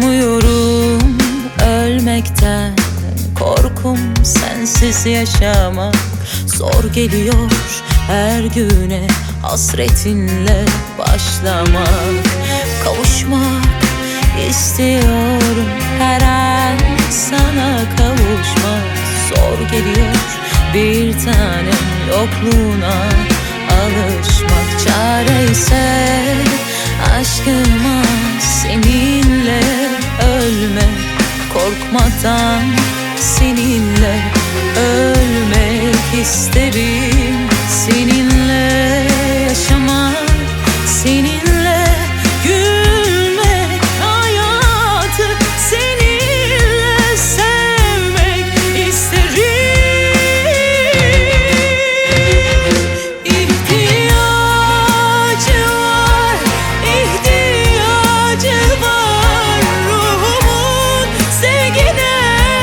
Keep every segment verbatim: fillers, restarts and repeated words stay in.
Korkmuyorum ölmekten, korkum sensiz yaşamak. Zor geliyor her güne hasretinle başlamak. Kavuşmak istiyorum her an, sana kavuşmak zor geliyor bir tanem, yokluğuna alışmak. Çare ise aşkıma seninle ölmek, korkmadan seninle ölmek isterim. Seninle yaşamak, seninle gülmek, hayatı seninle sevmek isterim. İhtiyacı var, ihtiyacı var ruhumun sevgine,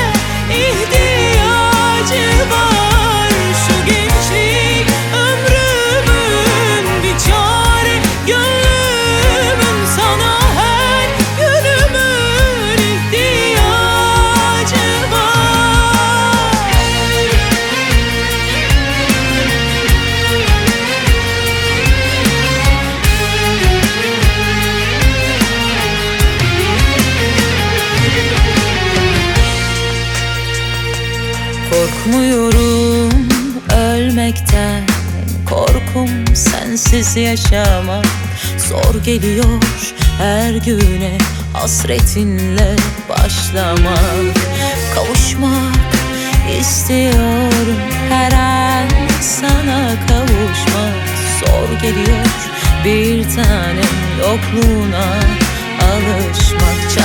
ihtiyacı var. Şu gençlik ömrümün bir çare, gönlümün sana her günümün ihtiyacı var. Korkmuyorum ölmekten, korkum sensiz yaşamak. Zor geliyor her güne hasretinle başlamak. Kavuşmak istiyorum her an, sana kavuşmak zor geliyor bir tanem, yokluğuna alışmak.